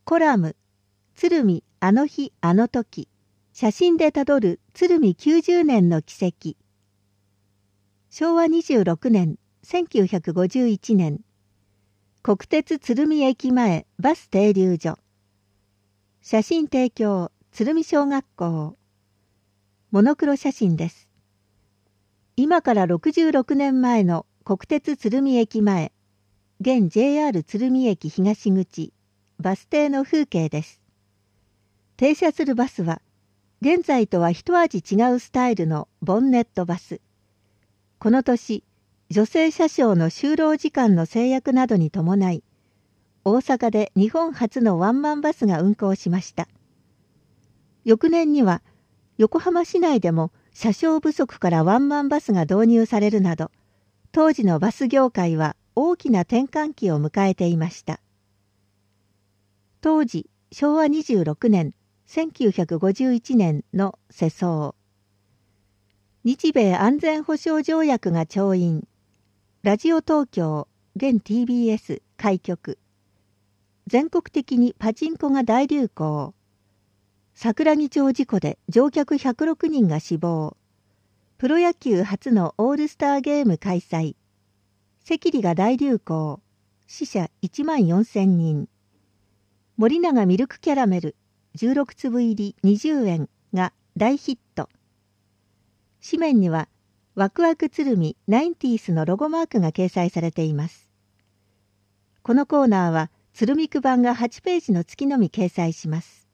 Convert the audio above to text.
コラム、鶴見あの日あの時、写真でたどる鶴見90年の軌跡。昭和26年、1951年、国鉄鶴見駅前バス停留所。写真提供、鶴見小学校。モノクロ写真です。今から66年前の国鉄鶴見駅前、現 JR 鶴見駅東口、バス停の風景です。停車するバスは、現在とは一味違うスタイルのボンネットバス。この年、女性車掌の就労時間の制約などに伴い、大阪で日本初のワンマンバスが運行しました。翌年には、横浜市内でも車掌不足からワンマンバスが導入されるなど、当時のバス業界は大きな転換期を迎えていました。当時、昭和26年、1951年の世相。日米安全保障条約が調印。ラジオ東京、現 TBS 開局。全国的にパチンコが大流行。桜木町事故で乗客106人が死亡。プロ野球初のオールスターゲーム開催。赤痢が大流行。死者14,000人。森永ミルクキャラメル16粒入り20円が大ヒット。紙面にはワクワク鶴見90sのロゴマークが掲載されています。このコーナーは鶴見区版が8ページの月のみ掲載します。